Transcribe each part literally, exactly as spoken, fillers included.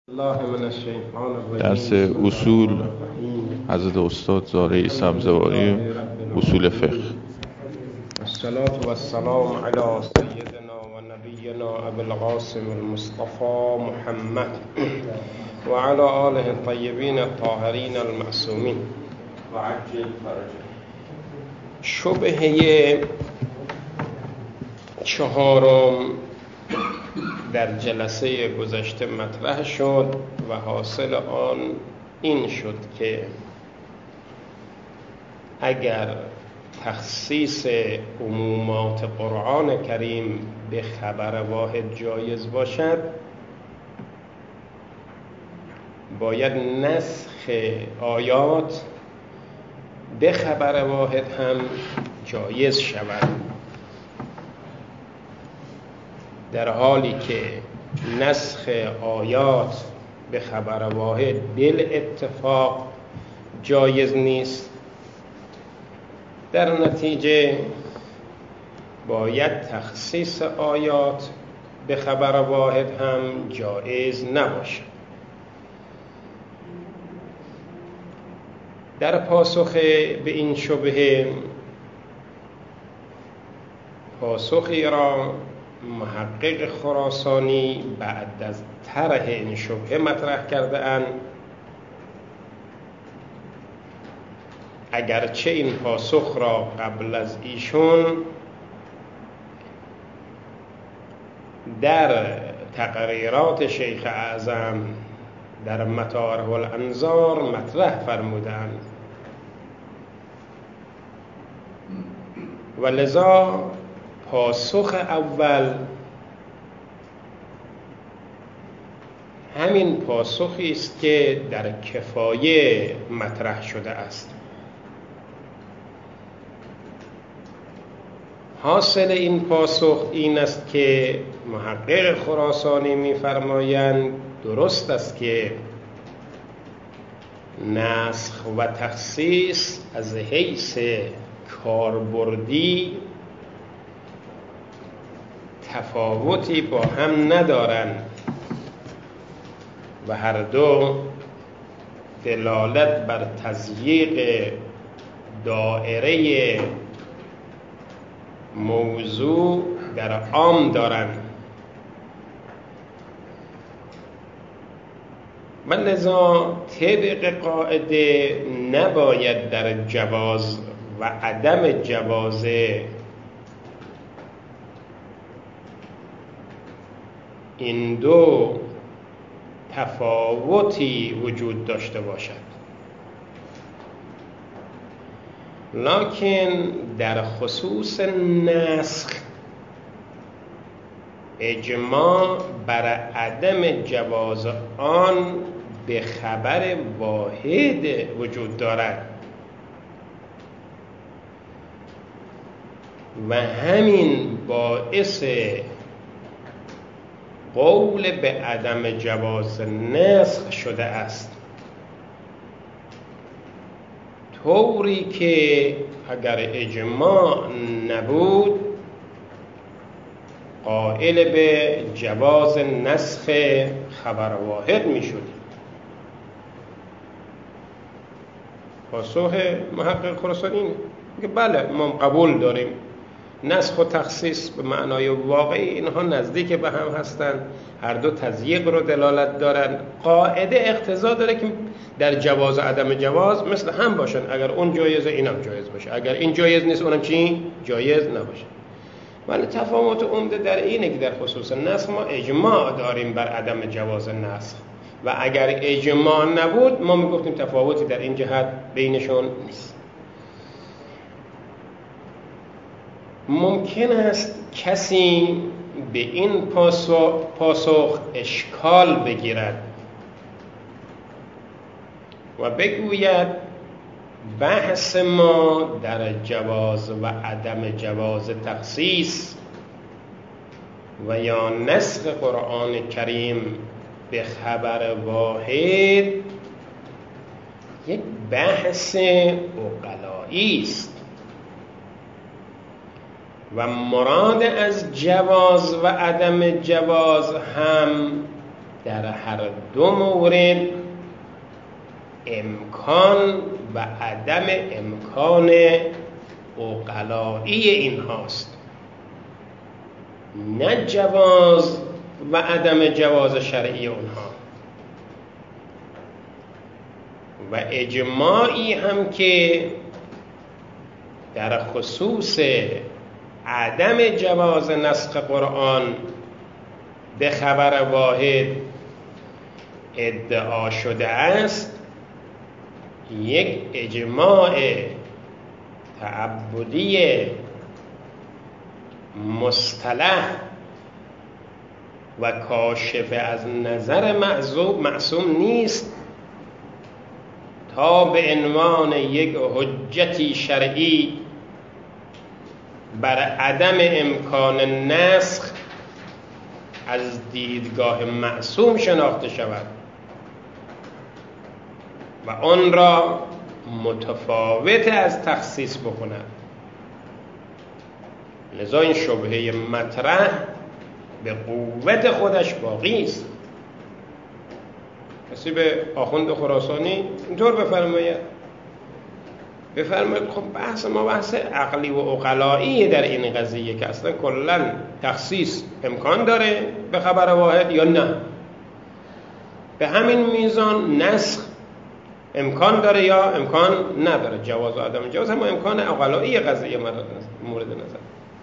درس اصول حضرت استاد زارعی سبزواری اصول فقه. الصلاة والسلام على سيدنا ونبينا أبي القاسم المصطفى محمد وعلى آله الطيبين الطاهرين المعصومين وعجل فرجه. شبهه چهارم در جلسه گذشته مطرح شد و حاصل آن این شد که اگر تخصیص عمومات قرآن کریم به خبر واحد جایز باشد، باید نسخ آیات به خبر واحد هم جایز شود، در حالی که نسخ آیات به خبر واحد بالاتفاق جایز نیست. در نتیجه باید تخصیص آیات به خبر واحد هم جایز نباشد. در پاسخ به این شبهه پاسخی را محقق خراسانی بعد از طرح این شبهه مطرح کرده اند. اگرچه این پاسخ را قبل از ایشون در تقریرات شیخ اعظم در مطارح الانظار مطرح فرمودند و لذا پاسخ اول همین پاسخی است که در کفایه مطرح شده است. حاصل این پاسخ این است که محقق خراسانی می‌فرمایند درست است که نسخ و تخصیص از حیث کاربردی تفاوتی با هم ندارند و هر دو دلالت بر تضییق دایره موضوع در عام دارند و لذا طبق قاعده نباید در جواز و عدم جواز این دو تفاوتی وجود داشته باشد، لکن در خصوص نسخ اجماع بر عدم جواز آن به خبر واحد وجود دارد و همین باعث قول به عدم جواز نسخ شده است، طوری که اگر اجماع نبود قائل به جواز نسخ خبر واحد می شد. پاسخ محقق خراسانی اینه که بله ما قبول داریم نسخ و تخصیص به معنای واقعی اینها نزدیک به هم هستند، هر دو تضییق رو دلالت دارند. قاعده اقتضا داره که در جواز و عدم جواز مثل هم باشن، اگر اون جایزه اینم جایز باشه، اگر این جایز نیست اونم چی؟ جایز نباشه. ولی تفاوت عمده در اینه که در خصوص نسخ ما اجماع داریم بر عدم جواز نسخ و اگر اجماع نبود ما میگفتیم تفاوتی در این جهت بینشون نیست. ممکن است کسی به این پاسخ, پاسخ اشکال بگیرد و بگوید بحث ما در جواز و عدم جواز تخصیص و یا نسخ قرآن کریم به خبر واحد یک بحث عقلایی است و مراد از جواز و عدم جواز هم در هر دو مورد امکان و عدم امکان عقلایی این هاست، نه جواز و عدم جواز شرعی اونها. و اجماعی هم که در خصوص عدم جواز نسخ قرآن به خبر واحد ادعا شده است، یک اجماع تعبدی مصطلح و کاشف از نظر معصوم نیست تا به عنوان یک حجتی شرعی بر عدم امکان نسخ از دیدگاه معصوم شناخته شود و آن را متفاوت از تخصیص بکند. لذا این شبهه مطرح به قوت خودش باقی است. کسی به آخوند خراسانی اینطور بفرماید بفرماید خب بحث ما بحث عقلی و عقلایی در این قضیه که اصلا کلا تخصیص امکان داره به خبر واحد یا نه، به همین میزان نسخ امکان داره یا امکان نداره، جواز و عدم جواز هم امکان عقلایی قضیه مورد نظر.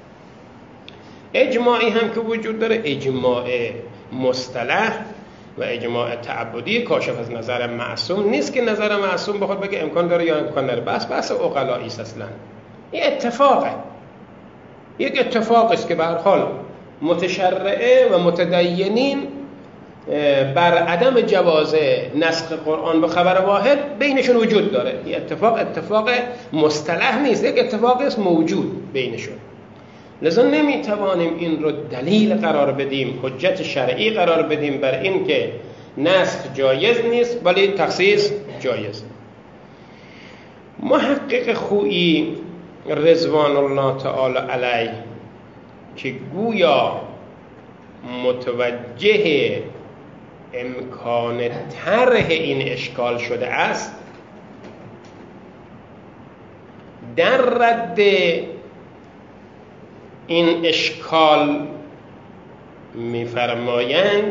اجماعی هم که وجود داره، اجماع مصطلح و اجماع تعبدی کاشف از نظر معصوم نیست که نظر معصوم بخواد بگه امکان داره یا امکان نداره، بس بحث عقلایی است. اصلا این اتفاقه، یک اتفاق است که به هر حال متشرعه و متدینین بر عدم جواز نسخ قرآن به خبر واحد بینشون وجود داره. این اتفاق اتفاق مصطلح نیست، یک اتفاق است موجود بینشون. لذا نمیتوانیم این رو دلیل قرار بدیم، حجت شرعی قرار بدیم بر این که نسخ جایز نیست ولی تخصیص جایز. محقق خویی رضوان الله تعالی علیه که گویا متوجه امکان طرح این اشکال شده است، در رد این اشکال می‌فرمایند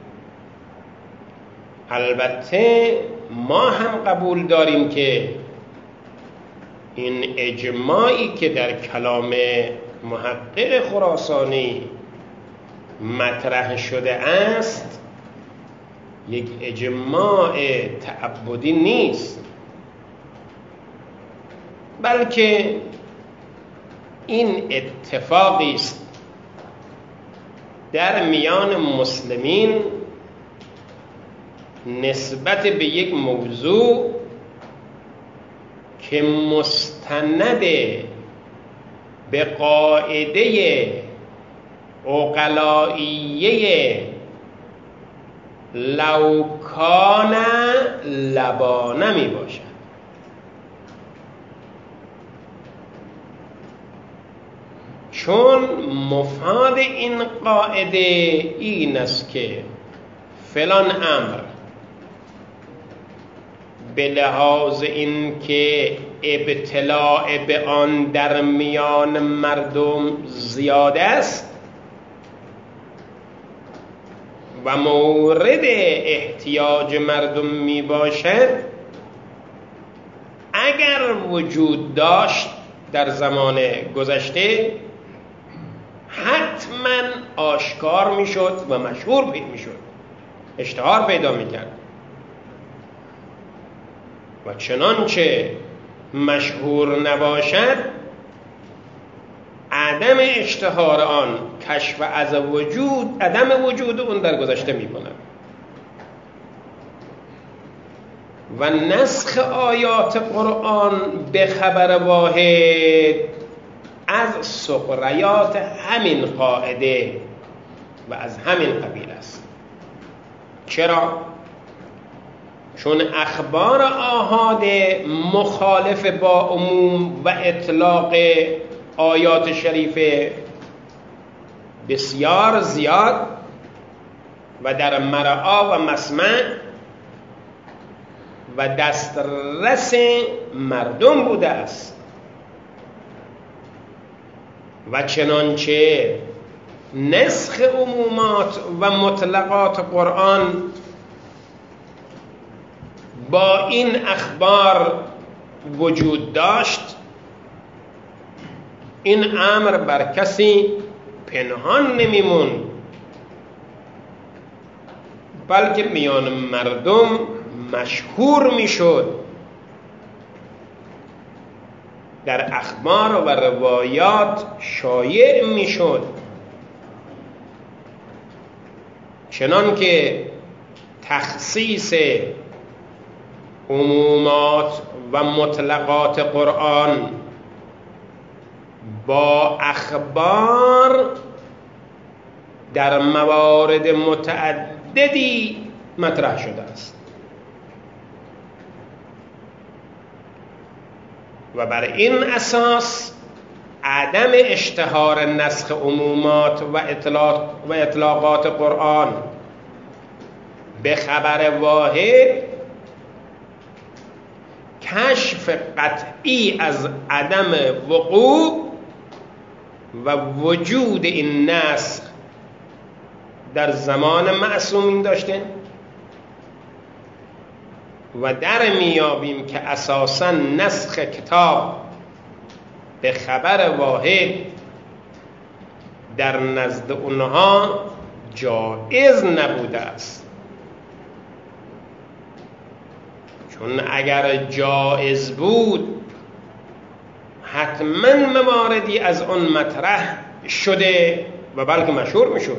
البته ما هم قبول داریم که این اجماعی که در کلام محقق خراسانی مطرح شده است یک اجماع تعبدی نیست، بلکه این اتفاقی است در میان مسلمین نسبت به یک موضوع که مستند به قاعده عقلائیه لو کان لبانه می باشد. چون مفاد این قاعده این است که فلان امر به لحاظ این که ابتلاع به آن در میان مردم زیاد است و مورد احتیاج مردم می باشد، اگر وجود داشت در زمان گذشته حتما آشکار می شد و مشهور می شد، اشتهار پیدا می کرد. و چنانچه مشهور نباشد عدم اشتهار آن کشف از وجود عدم وجود اون در گذشته می کند. و نسخ آیات قرآن به خبر واحد از سقریات همین قاعده و از همین قبیل است. چرا؟ چون اخبار آحاد مخالف با عموم و اطلاق آیات شریفه بسیار زیاد و در مرعا و مسمع و دسترس مردم بوده است و چنانچه نسخ عمومات و مطلقات قرآن با این اخبار وجود داشت، این امر بر کسی پنهان نمیمون، بلکه میان مردم مشهور میشد. در اخبار و روایات شایع میشد، چنان که تخصیص عمومات و مطلقات قرآن با اخبار در موارد متعددی مطرح شده است و بر این اساس عدم اشتهار نسخ عمومات و اطلاق و اطلاقات قرآن به خبر واحد کشف قطعی از عدم وقوع و وجود این نسخ در زمان معصومین داشته و در میابیم که اساساً نسخ کتاب به خبر واحد در نزد اونها جایز نبوده است، چون اگر جایز بود حتما مواردی از اون مطرح شده و بلکه مشهور میشد.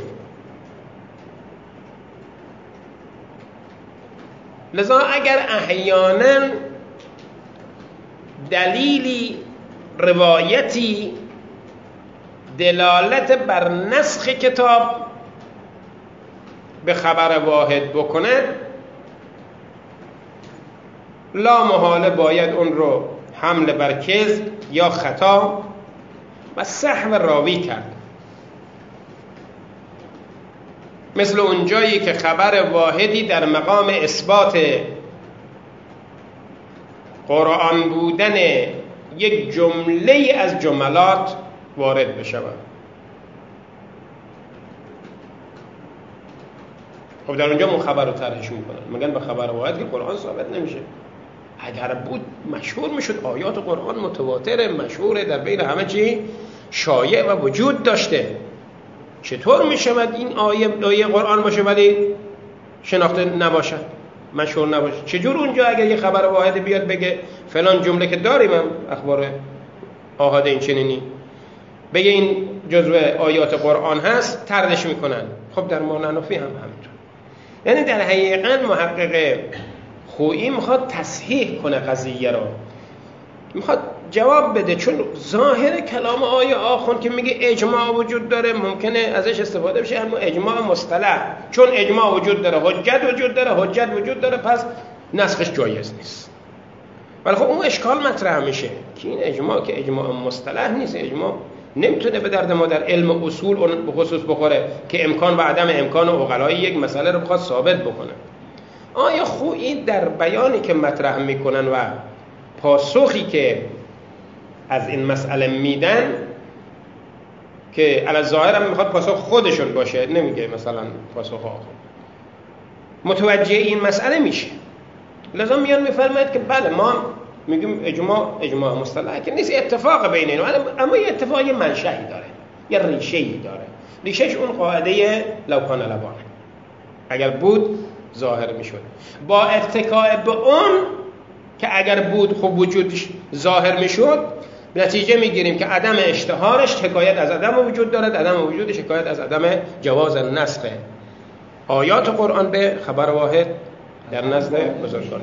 لذا اگر احیانا دلیلی روایتی دلالت بر نسخ کتاب به خبر واحد بکنه، لا محاله باید اون رو حمل بر کذب یا خطا و سهو راوی کرد. مثل اون جایی که خبر واحدی در مقام اثبات قرآن بودن یک جمله از جملات وارد بشود. خب در اونجا اون خبر رو طرحش میکنن، میگن به خبر واحد که قرآن ثابت نمیشه. اگر بود مشهور میشد، آیات قرآن متواتر مشهوره، در بین همه چی شایع و وجود داشته. چطور میشود این آیه آیه قرآن باشه ولی شناخته نباشد، مشهور نباشه؟ چجور اونجا اگر یه خبر واحد بیاد بگه فلان جمله که داریم هم اخبار آحاد این چنینی بگه این جزو آیات قرآن هست، طردش میکنن. خب در معنوی هم همینطور. یعنی در حقیقت محقق خویی میخواد تصحیح کنه قضیه رو، میخواد جواب بده، چون ظاهر کلام آیه آخوند که میگه اجماع وجود داره ممکنه ازش استفاده بشه، اما اجماع مصطلح، چون اجماع وجود داره، حجت وجود داره، حجت وجود داره، پس نسخش جایز نیست. ولی خب اون اشکال مطرح میشه که این اجماع که اجماع مصطلح نیست، اجماع نمیتونه به درد ما در علم اصول اون به خصوص بخوره که امکان و عدم امکان عقلای یک مسئله رو بخواد ثابت بکنه. آیا خویی در بیانی که مطرح میکنن و پاسخی که از این مسئله میدن که علی ظاهر هم میخواد پاسخ خودشون باشه، نمیگه مثلا پاسخ آخر، متوجه این مسئله میشه. لذا میان میفرماید که بله ما میگیم اجماع اجماع مصطلح که نیست، اتفاق بین اینا، اما یه اتفاق یه منشأی داره، یه ریشه‌ای داره. ریشهش اون قاعده لو کان لبان، اگر بود ظاهر میشد. با اتکاء به اون که اگر بود خب وجودش ظاهر میشد، نتیجه میگیریم که عدم اشتهارش حکایت از عدم وجود دارد، عدم وجودش حکایت از عدم جواز نسخ آیات قرآن به خبر واحد در نزد بزرگان.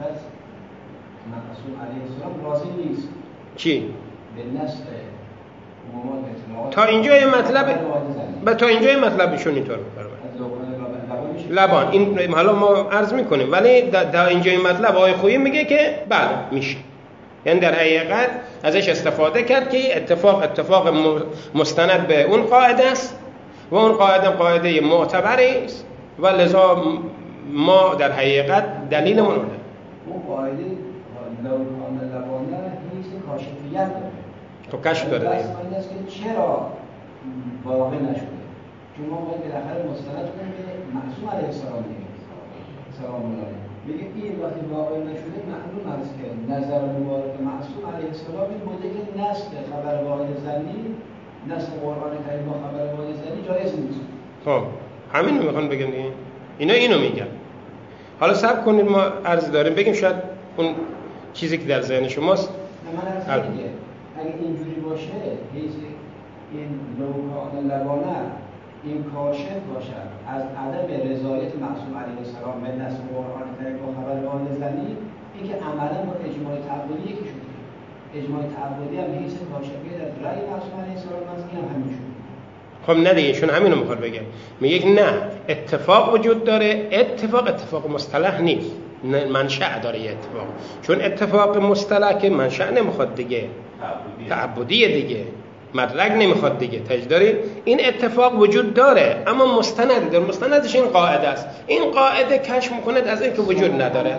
چی؟ به نسخ تا اینجای مطلب به تا اینجای مطلبشون اینطور می‌فرمایند. لبان این حالا ما عرض میکنیم، ولی در اینجای مطلب آقای خویی میگه که بله میشه. یعنی در حقیقت ازش استفاده کرد که اتفاق اتفاق مستند به اون قاعده است و اون قاعده قاعده معتبری است و لذا ما در حقیقت دلیلمون اونه. اون قاعده لو کان لبانه هیچ کاشفیت داره. خب کشف داره دیگه. این است که چرا واقع نشده؟ چون ما باید بالاخره مستند کنیم که معصوم علیه السلام دیگه سلام الله میگه این وقتی واقع نشده معلوم است که نظر مبارک معصوم علیه السلام این بوده که نسخ خبر واحد زنی نسخ قرآن کریم با خبر واحد زنی جایز نیست. خب همین رو میخوان بگم دیگه. اینا اینو میگن. حالا صبر کنید ما عرض داریم بگیم شاید اون چیزی که در ذهن شماست. من عرض میگه اگه اینجوری باشه هیچ این لوکان لبانه این کاشف باشد از عدم رضایت معصوم علیه السلام به نص قرآن کریم با خبر واحد زنی این که عملا با اجماع تعبدی یکی شده. اجماع تعبدی هم هیچ کاشفیت از رأی معصوم علیه السلام از این هم همین شده. خب نه دیگه چون همینو میخواد بگم. میگه نه اتفاق وجود داره، اتفاق اتفاق مصطلح نیست، منشأ داره یه اتفاق. چون اتفاق مصطلح که منشأ نمیخواد دیگه، تعبدیه دیگه، مدرک نمیخواد دیگه. تجداری این اتفاق وجود داره اما مستند داره. مستندش این قاعده است. این قاعده کشف میکنه از این که وجود نداره.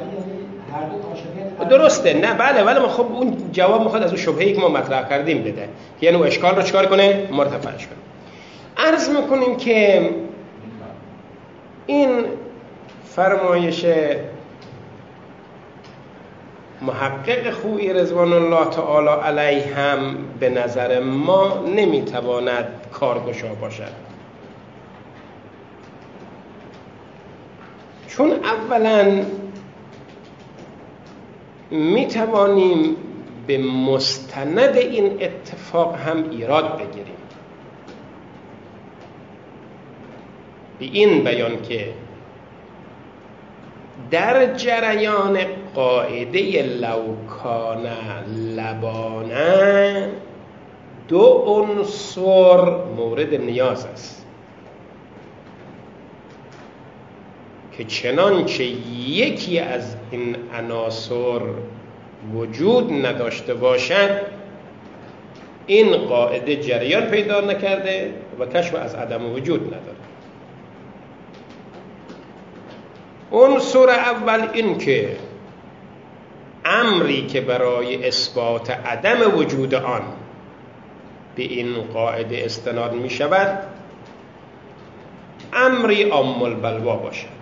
درسته نه بله ولی ما خب اون جواب میخواد از اون شبهه‌ای که ما مطرح کردیم بده، یعنی اون اشکال رو چیکار کنه؟ مرتفعش کنه. عرض میکنیم که این فرمایش محقق خویی رضوان الله تعالی علیه هم به نظر ما نمیتواند کارگشا باشد. چون اولا میتوانیم به مستند این اتفاق هم ایراد بگیریم، به این بیان که در جریان قاعده لوکان لبانه دو عنصر مورد نیاز است که چنانچه یکی از این عناصر وجود نداشته باشد این قاعده جریان پیدا نکرده و کشف از عدم وجود نداره. عنصر اول این که امری که برای اثبات عدم وجود آن به این قاعده استناد می شود امری عام البلوا باشد.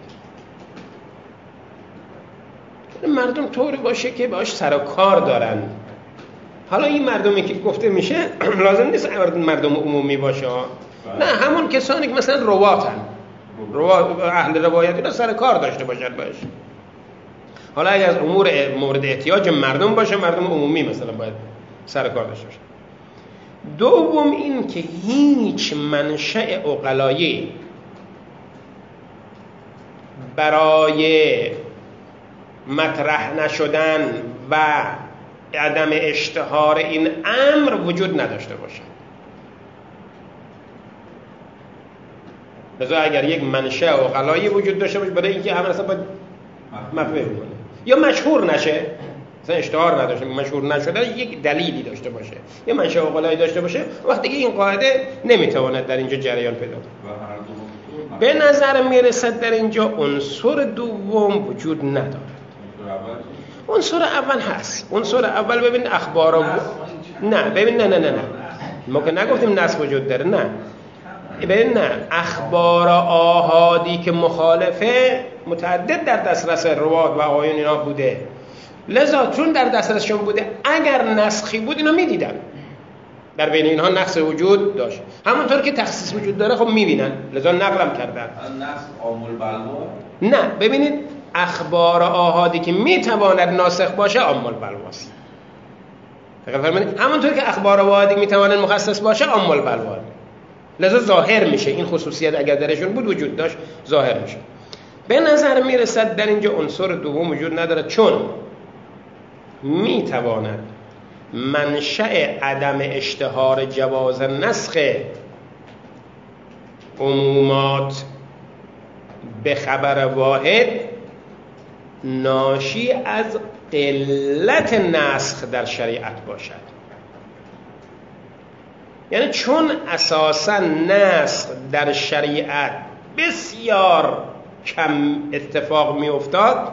مردم طوری باشه که باش سر و کار دارن. حالا این مردمی که گفته میشه لازم نیست مردم عمومی باشه، نه همون کسانی که مثلا رواتن، اهل روایت اینا سر کار داشته باشد باش. حالا اگر از امور مورد احتیاج مردم باشه مردم عمومی مثلا باید سر کار داشته باشه. دوم این که هیچ منشأ عقلایی برای مطرح نشدن و عدم اشتهار این امر وجود نداشته باشد. لذا اگر یک منشأ عقلایی وجود داشته باشه برای اینکه امر اصلا باید مطرح کنه یا مشهور نشه، مثلا اشتهار نداشته مشهور نشده یک دلیلی داشته باشه یا منشأ عقلایی داشته باشه، وقتی که این قاعده نمیتواند در اینجا جریان پیدا کنه. به نظر میرسد در اینجا عنصر دوم وجود نداره. عنصر اول هست. عنصر اول ببین اخبار و... نه ببین نه نه نه نه ما که نگفتیم نص وجود داره، نه ببین نه اخبار آحادی که مخالفه متعدد در دسترس روات و آقایون اینا بوده، لذا چون در دسترسشون بوده اگر نسخی بود اینا میدیدن، در بین اینها نقص وجود داشت، همونطور که تخصیص وجود داره خب میبینن، لذا نقلم کردن. نسخ عامل بلوا؟ نه ببینید اخبار آحادی که میتواند ناسخ باشه عامل بلواست. همونطور که اخبار آحادی میتواند مخصص باشه عامل بلوا، لذا ظاهر میشه این خصوصیت اگر درشون بود وجود داشت ظاهر میشه. به نظر میرسد در اینجا عنصر دوم وجود نداره، چون میتواند منشأ عدم اشتهار جواز نسخ عمومات به خبر واحد ناشی از قلت نسخ در شریعت باشد. یعنی چون اساساً نسخ در شریعت بسیار کم اتفاق می افتاد،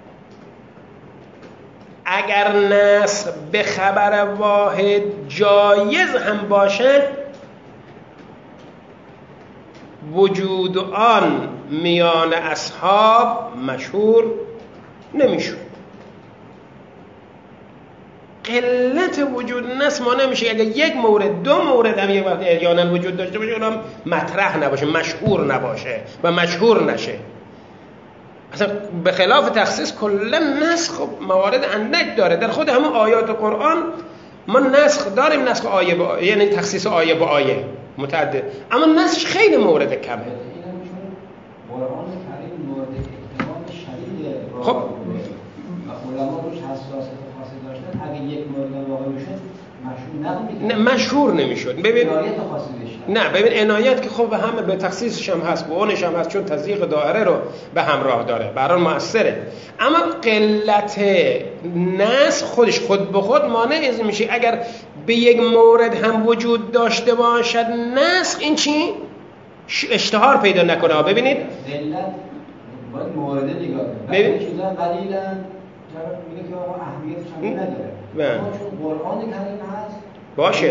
اگر نسخ به خبر واحد جایز هم باشد، وجود آن میان اصحاب مشهور نمیشود. قلت وجود نسخ ما نمیشه اگر یک مورد دو مورد هم یک وقت احیانا وجود داشته باشه اونم مطرح نباشه، مشهور نباشه و مشهور نشه. اصلا به خلاف تخصیص کلا نسخ موارد اندک داره. در خود همه آیات قرآن ما نسخ داریم، نسخ آیه با آیه، یعنی تخصیص آیه با آیه متعدد، اما نسخ خیلی مورد کمه. قرآن کریم مورد احتمال شدید خب علما روش حساسیت خاصی داشتن، اگه یک مورد واقع بشه مشهور نمیشه. نه مشهور نمیشد. ببین عنایت خاصی داشتن. نه ببین عنایت که خب همه به تخصیصش هم هست، به اونش هم هست، چون تضییق دائره رو به همراه داره، برای مؤثره. اما قلت نسخ خودش خود به خود مانع از میشه. اگر به یک مورد هم وجود داشته باشد نسخ، این چی؟ اشتهار پیدا نکنه. ببینید قلت باید مورد نگاه کنید. ببین چیزا قلیلا میگه که آقا اهمیتش هم نداره. بله. اما چون قرآن کریم هست باشه.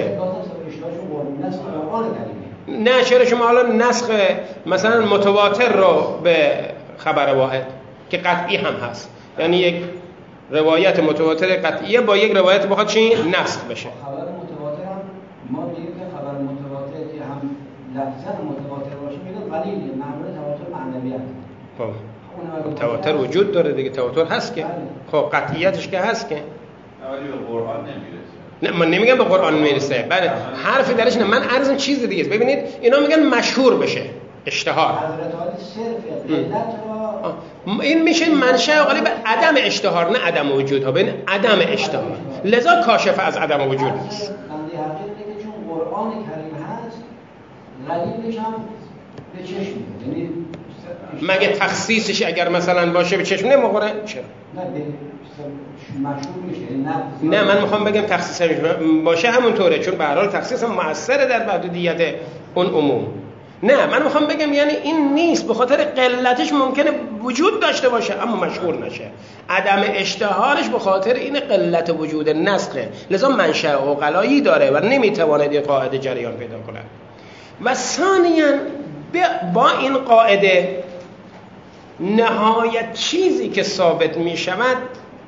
قرآن کریم. نه چرا شما حالا نسخ مثلا متواتر رو به خبر واحد که قطعی هم هست، یعنی یک روایت متواتر قطعیه با یک روایت بخواد چی نسخ بشه. خبر متواتر هم ما میگیم که خبر متواتر که هم لفظاً متواتر باشه میگن قلیل، معمولا تواتر معنوی است. خب تواتر وجود داره دیگه، تواتر هست که خب قطعیتش که هست که ولی به قرآن نمیرسه. نه من نمیگم به قرآن میرسه، بله حرفی درش نه، من عرضم چیز دیگه است. ببینید اینا میگن مشهور بشه، اشتهار. حضرت عالی صرف علت را این میشه منشأ غالب عدم اشتهار، نه عدم وجود ها. ببین عدم اشتهار، لذا کاشف از عدم وجود نیست. بنده حقیقت که چون قرآن کریم هست غلیبش هم به چشم میاد، یعنی مگه تخصیصش اگر مثلا باشه به چشم نمیخوره؟ چرا؟ نه مشهور میشه. نه من میخوام بگم تخصیص باشه همونطوره، چون به هر حال تخصیص هم مؤثره در محدودیت اون عموم. نه من میخوام بگم یعنی این نیست، به خاطر قلتش ممکنه وجود داشته باشه اما مشهور نشه. عدم اشتهارش به خاطر این قلت وجود نسخه، لذا منشأ عقلایی داره و نمیتواند این قاعده جریان پیدا کنه. و ثانیاً با این قاعده نهایت چیزی که ثابت می شود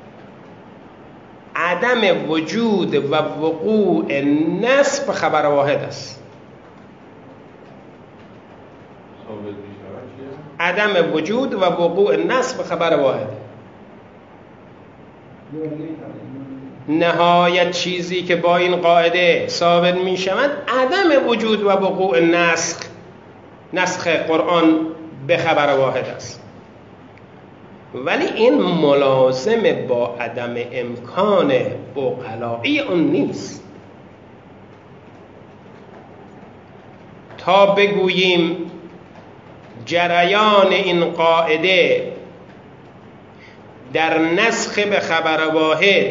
عدم وجود و وقوع نسخ به خبر واحد است. عدم وجود و وقوع نسخ به خبر واحد. نهایت چیزی که با این قاعده ثابت می شود عدم وجود و وقوع نسخ نسخ قرآن به خبر واحد است. ولی این ملازم با عدم امکان عقلائی اون نیست. تا بگوییم جریان این قاعده در نسخ به خبر واحد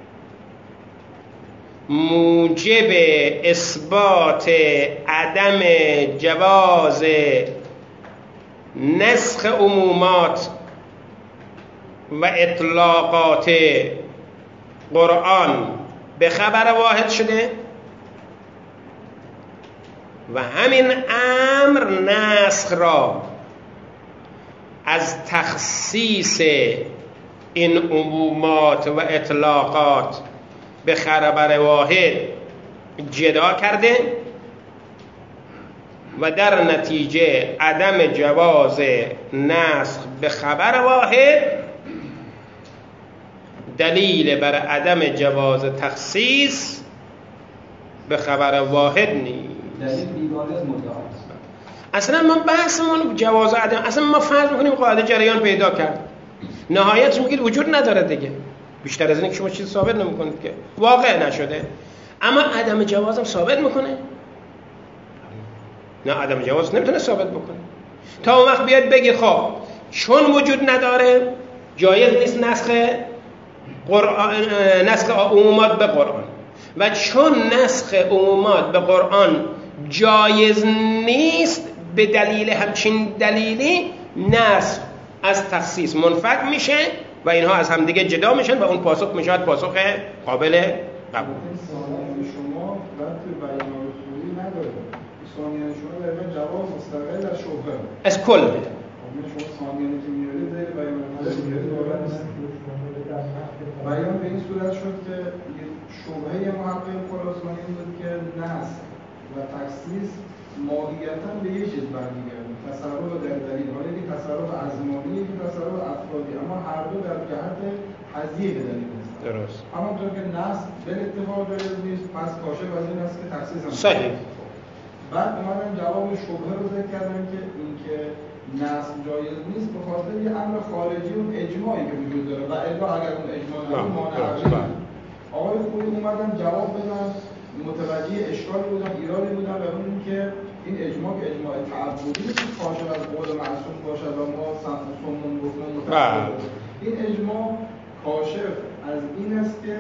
موجب اثبات عدم جواز نسخ عمومات و اطلاقات قرآن به خبر واحد شده و همین امر نسخ را از تخصیص این عمومات و اطلاقات به خبر واحد جدا کرده و در نتیجه عدم جواز نسخ به خبر واحد دلیل بر عدم جواز تخصیص به خبر واحد نیست. اصلا ما بحثمون جواز عدم، اصلا ما فرض میکنیم قاعده جریان پیدا کرد، نهایتش میگید وجود نداره دیگه. بیشتر از این که شما چیز ثابت نمیکنید که واقع نشده، اما عدم جوازم ثابت میکنه؟ نه عدم جواز نمیتونه ثابت بکنه. تا اون وقت بیاد بگید خب چون وجود نداره جایز نیست نسخ قرآن، نسخ عمومات به قرآن، و چون نسخ عمومات به قرآن جایز نیست به دلیل همچین دلیلی نسخ از تخصیص منفک میشه و اینها از همدیگه جدا میشن و اون پاسخ میشه پاسخ قابل قبول. شما وقت بیان الخوئی نداره. ثانیه شما در جواب مستقل از شبهه. از کل میده. شما ثانیه که میارید زیر بیان الخوئی میارید واقعا نیست. بیان به این صورت شد که شبهه محقق خراسانی بود که نص و تخصیص ماهیتاً به یه چیز برمیگرده. تصرف در دلیل، حالا یکی تصرف ازمانی، یکی تصرف افرادی، اما هر دو در جهت تضییق دلیل است. درست. همونطور که نص به اتفاق جایز نیست، پس کاشف از این است که تخصیص هم صحیح. بعد اومدن جواب شبهه رو ذکر کردن که اینکه نص جایز نیست به خاطر یه امر خارجی اون اجماعی که وجود داره و الا اگر اون اجماع نبود مانع عقلی. آقای خویی اومدن جواب بدن، متوجه اشکالی بودن، ایرادی بودن و اون که این اجماع که اجماع تعبدی نیست که کاشف از قول معصوم باشد و ما سمون گفتن متفاوت. این اجماع کاشف از این است که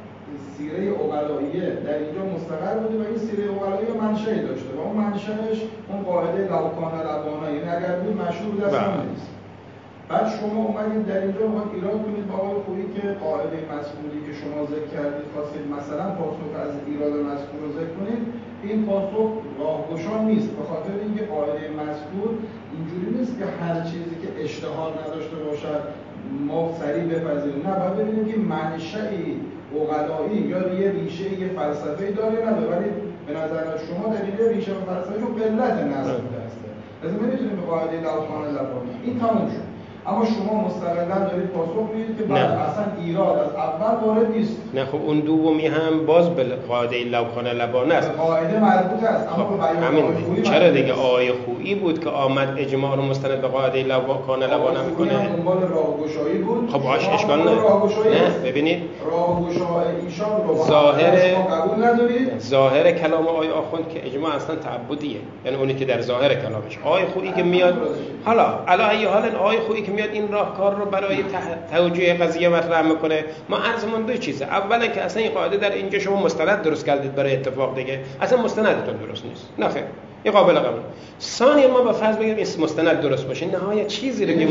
سیره عقلائیه در اینجا مستقر بوده و این سیره عقلائیه منشأی داشته و اون منشأش اون قاعده لو کان لبانا، یعنی اگر بود مشهور دست هم نیست. بعد شما اومدید در اینجا باید ایراد کنید با آقای خویی که قاعده مذکوری که شما ذکر کردید خواستید مثلا پاسخ از ایراد مذکور رو ذکر کنید، این پاسخ راهگشا نیست به خاطر اینکه قاعده مذکور اینجوری نیست که هر چیزی که اشتهار نداشته باشد ما سریع بپذیریم. نه، باید ببینیم که منشأی عقلایی یا یه ریشه یه فلسفه‌ای داره نداره، ولی به نظر شما در این ریشه و فلسفه‌شون قلت نظر بوده است. لذا نمیتونیم به قاعده لو کان لبانا این تموم شد. اما شما مستقلاً دارید پاسخ میدید که بعد اصلا ایراد از اول وارد نیست. نه خب اون دومی هم باز به قاعده لو کان لبانه است. قاعده مربوط است اما به بیان همین چرا دیگه آیه خویی بود که آمد اجماع رو مستند به قاعده لو کان لبانه میکنه. دنبال راهگشایی بود. خب باش اشکال نداره. نه ببینید راهگشای ایشان رو ظاهر قبول ندارید. ظاهر کلام آیه آخوند که اجماع اصلا تعبدیه، یعنی اونی که در ظاهر کلامش. آیه خویی که میاد حالا علی ای حال آیه خویی که میاد این راهکار رو برای توجیه قضیه مطرح میکنه. ما عرضمون دو چیزه. اولا که اصلا این قاعده در اینجا شما مستند درست کردید برای اتفاق دیگه، اصلا مستندتون درست نیست. نه خیر، این قابل قبول. ثانیا ما به فرض بگیم این مستند درست باشه، نهایت چیزی رو که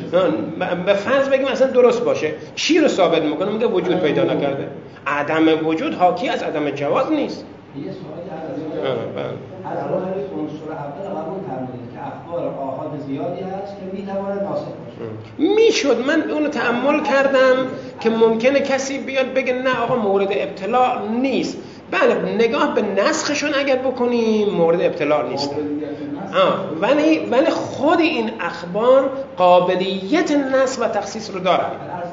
ما به فرض بگیم اصلا درست باشه، چی رو ثابت میکنه؟ میگه وجود پیدا نکرده. عدم وجود حاکی از عدم جواز نیست. یه سوالی از از راه عنصر اول قبول فرمودید که اخبار آحاد زیادی هست که میتواند ناسخ باشه. میشد من اونو تأمل کردم که ممکنه کسی بیاد بگه نه آقا مورد ابتلاع نیست. بله نگاه به نسخشون اگر بکنیم مورد ابتلاع نیست. آه ولی ولی خود این اخبار قابلیت نسخ و تخصیص رو داره.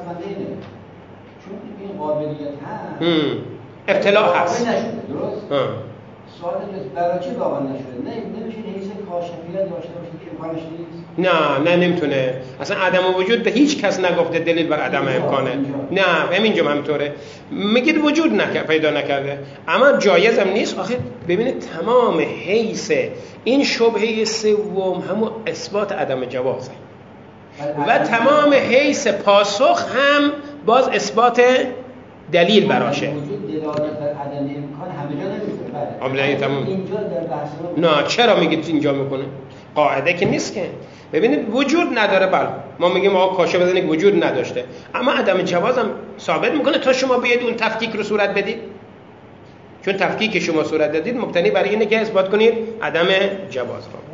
چون این قابلیت هست ابتلاع هست. نشده درست؟ سوال است برای چی واقعا نشده؟ نه نمیشه حیث کاشفیت داشته باشه که امکانش نیست. نه نه نمیتونه. اصلا عدم وجود به هیچ کس نگفته دلیل بر عدم امکانه. نه همینجا همینطوره. میگید وجود نکرد پیدا نکرده. اما جایزم نیست. آخه ببینید تمام حیث این شبهه سوم همون اثبات عدم جوازه. و تمام حیث پاسخ هم باز اثبات دلیل براشه. وجود دلالت بر عدم امکان همه جا نمیکنه. بله تمام. اینجا در بحث نه چرا میگید اینجا میکنه؟ قاعده که نیست که. ببینید وجود نداره. بله ما میگیم آقا کاشف بزنید وجود نداشته، اما عدم جواز هم ثابت میکنه تا شما بیاید اون تفکیک رو صورت بدید. چون تفکیک شما صورت دادید مبتنی بر اینه که اثبات کنید عدم جواز رو.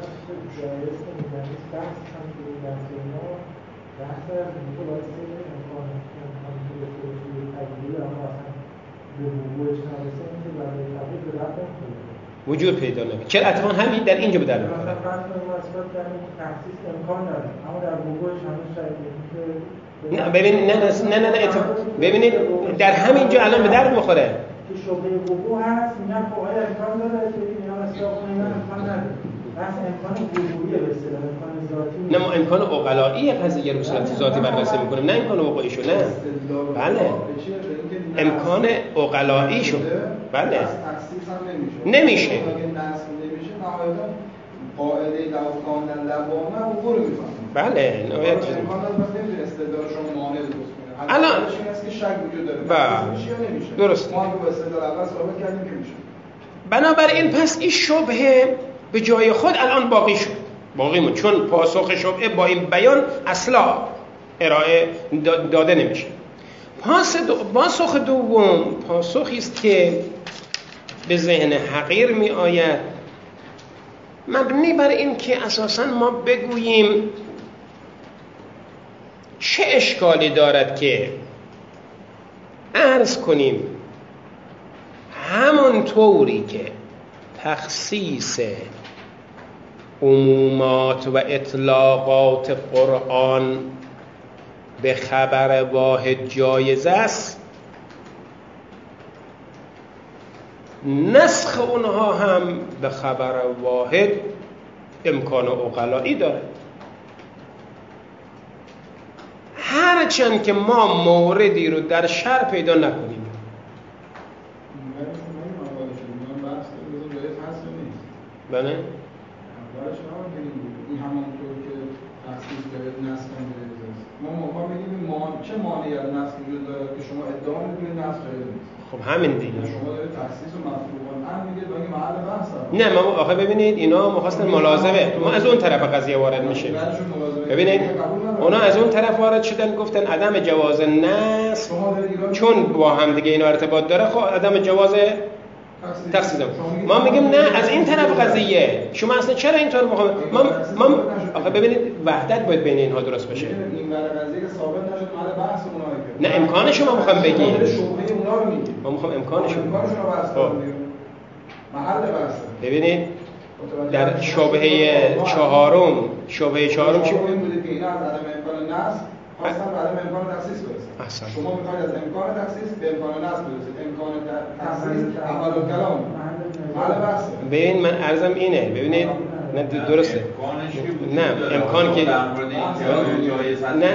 وجود پیدا نمیکنه. چرا اتفاقا همین در اینجا به در میخوره. مثلا فرض کنید ما اثبات کردیم که تخصیص امکان داره، اما در وقوعش هنوز شاید نه ببین نه نه نه, نه اتفاق ببینید در همینجا الان به در میخوره. که شبهه وقوع هست میگن خب آیا امکان داره که اینا اصلاح کنن امکان نداره. بس امکان وقوعی به اصطلاح امکان ذاتی. نه ما امکان عقلایی قضیه رو به صورت ذاتی بررسی میکنیم، نه امکان وقوعیشو. نه بله امکان عقلاییشو. بله نمیشه. اگه نصب نمیشه نهایتا قاعده لو کان لبانه عبور میکنه. بله نهایت چیز امکان نمیشه استدلال شما مانع درست کنه. الان این است که شک وجود داره. بله میشه یا نمیشه؟ درست. ما با استدلال اول ثابت کردیم که میشه. بنابراین پس این شبهه به جای خود الان باقی شد. باقی مون، چون پاسخ شبهه با این بیان اصلا ارائه داده نمیشه. پاسخ دوم پاسخی است که به ذهن حقیر می آید، مبنی بر این که اساساً ما بگوییم چه اشکالی دارد که عرض کنیم همون طوری که تخصیص عمومات و اطلاقات قرآن به خبر واحد جایز است، نسخ اونها هم به خبر واحد امکان عقلایی داره. هرچند که ما موردی رو در شرع پیدا نکنیم. بله؟ این همونطور که تخصیص داره نسخ هم داره. ما موقع میگیم چه مانعی از نسخ وجود داره که شما ادعا میکنید نسخ داره نیست. خب همین دیگه. شما دارید تخصیص و مفروغان هم میگید با این محل بحث هست. نه ما آخه ببینید اینا می‌خواستن ملازمه، ما از اون طرف قضیه وارد میشه. ببینید اونا از اون طرف وارد شدن گفتن عدم جواز نسخ چون با هم دیگه اینا ارتباط داره، خب عدم جواز تخصیص. ما میگیم نه از این طرف قضیه، شما اصلا چرا اینطور میخوام ما ما آخه ببینید وحدت باید بین اینها درست بشه. این برای قضیه ثابت نشد محل بحث اونها. نه امکان شما میخوام بگید. شبهه اونا رو میگید. ما میخوام امکانش رو. امکانش رو بحث کنیم. محل بحث. ببینید در شبهه چهارم، شبهه چهارم چی بود؟ بوده که اینا از عدم امکان نسخ خواستن به عدم امکان تخصیص برسن. شما میخواید از امکان تخصیص به امکان نسخ برسید. امکان تخصیص اول الکلام محل بحث. ببین من عرضم اینه، ببینید نه درسته. نه امکان که نه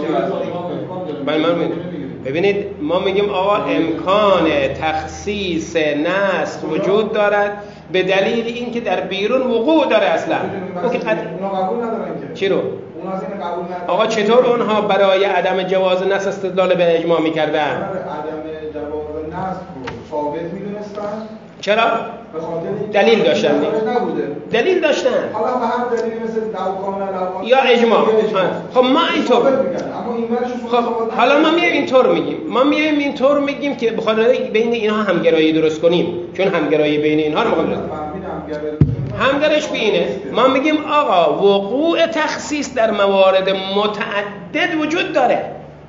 من من ببینید ما میگیم آقا امکان تخصیص نسخ وجود دارد به دلیل اینکه در بیرون وقوع داره اصلا. اون که قد... قبول ندارن که چی رو؟ اون از این قبول ندارن. آقا چطور اونها برای عدم جواز نسخ استدلال به اجماع میکردن؟ عدم جواز نسخ رو ثابت میدونستن. چرا؟ به خاطر دلیل داشتن نبوده. دلیل داشتن. حالا به هر دلیلی مثل دوکان لوان یا اجماع. خب ما اینطور اما این خب حالا ما میایم اینطور میگیم. ما میایم اینطور میگیم که به خاطر بین اینها همگرایی درست کنیم. چون همگرایی بین اینها رو میخوام همگرایش به اینه. ما میگیم آقا وقوع تخصیص در موارد متعدد وجود داره.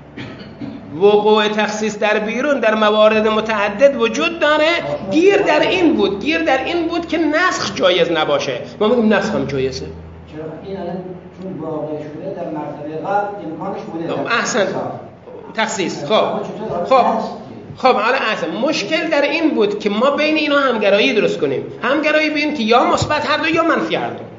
وقوع تخصیص در بیرون در موارد متعدد وجود داره. گیر در این بود گیر در این بود که نسخ جایز نباشه. ما میگیم نسخ هم جایزه. چرا این الان چون واقع شده در مرتبه قبل امکانش بوده. احسن تخصیص. خب خب خب حالا اصلا مشکل در این بود که ما بین اینا همگرایی درست کنیم. همگرایی بین که یا مثبت هر دو یا منفی هر دو.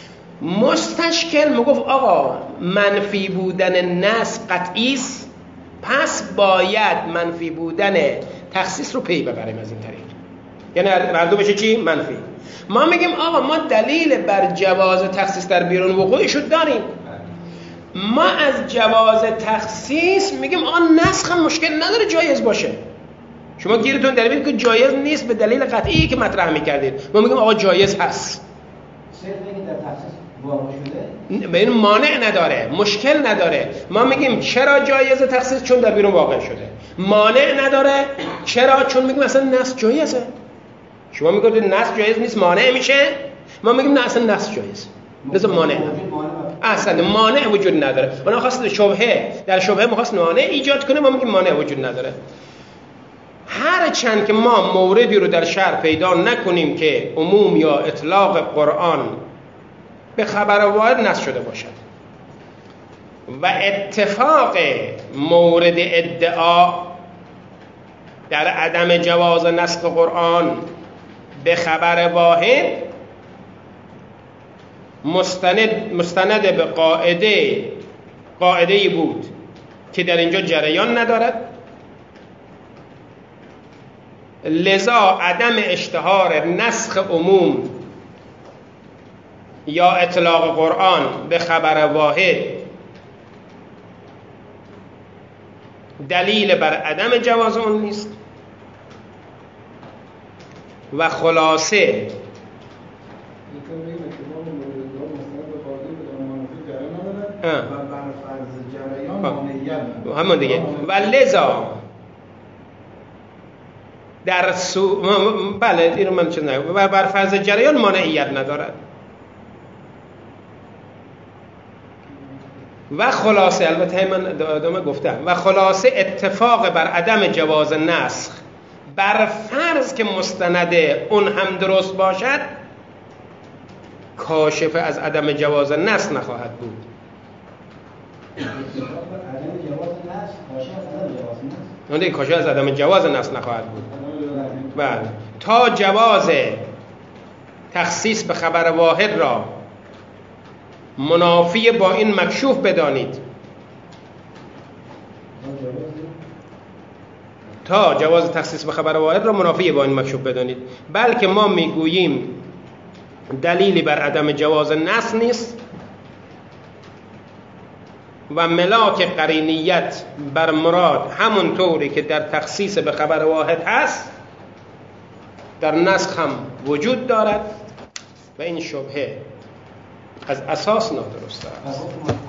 مستشکل میگفت آقا منفی بودن نسخ قطعی است، پس باید منفی بودن تخصیص رو پی ببریم از این طریق. یعنی هر دو بشه چی؟ منفی. ما میگیم آقا ما دلیل بر جواز تخصیص در بیرون وقوعش رو داریم. ما از جواز تخصیص میگیم آقا نسخ هم مشکل نداره جایز باشه. شما گیرتون در بیاد که جایز نیست به دلیل قطعی که مطرح میکردید. ما میگیم آقا جایز هست. صرف اینکه در تخصیص واقع شده به این مانع نداره، مشکل نداره. ما میگیم چرا جایز تخصیص؟ چون در بیرون واقع شده. مانع نداره. چرا؟ چون میگیم اصلا نسخ جایزه. شما میگید نسخ جایز نیست مانع میشه. ما میگیم نه اصلا نسخ جایز. لذا مانع اصلا مانع وجود نداره. اونا خواست شبهه در شبهه می‌خواست مانع ایجاد کنه، ما میگیم مانع وجود نداره. هر چند که ما موردی رو در شرع پیدا نکنیم که عموم یا اطلاق قرآن به خبر واحد نص شده باشد و اتفاق مورد ادعا در عدم جواز نسخ قرآن به خبر واحد مستند مستند به قاعده قاعده‌ای بود که در اینجا جریان ندارد، لذا عدم اشتهار نسخ عموم یا اطلاق قرآن به خبر واحد دلیل بر عدم جواز اون نیست و خلاصه بر فرض جریان مانعیت همون دیگه. و لذا در سو بله اینو من چه نگم و بر فرض جریان مانعیت ندارد. و خلاصه البته من ادامه گفتم و خلاصه اتفاق بر عدم جواز نسخ بر فرض که مستند اون هم درست باشد کاشف از عدم جواز نسخ نخواهد بود. اون دیگه کاشف از عدم جواز نسخ نخواهد بود. بله تا جواز تخصیص به خبر واحد را منافی با این مکشوف بدانید. تا جواز تخصیص به خبر واحد را منافی با این مکشوف بدانید. بلکه ما میگوییم دلیلی بر عدم جواز نسخ نیست و ملاک قرینیت بر مراد همون طوری که در تخصیص به خبر واحد هست در نسخ هم وجود دارد و این شبهه از اساس نادرست است.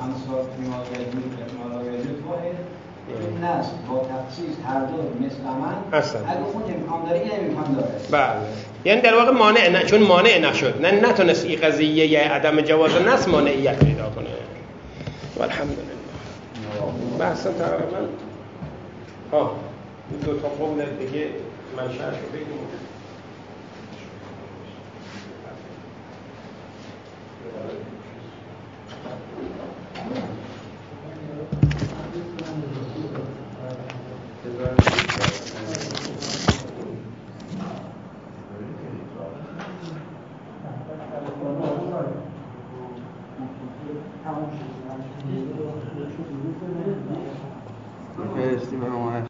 این نسخ با تخصیص هر دو مثل من هستن. اگه خود امکان داره این امکان داره. بله یعنی در واقع مانع نه چون مانع نشد نه نتونست این قضیه ی عدم جواز نسخ مانعیت پیدا کنه. والحمدلله. بحثا تقریبا ها دو تا قول دیگه منشأش رو بگیم.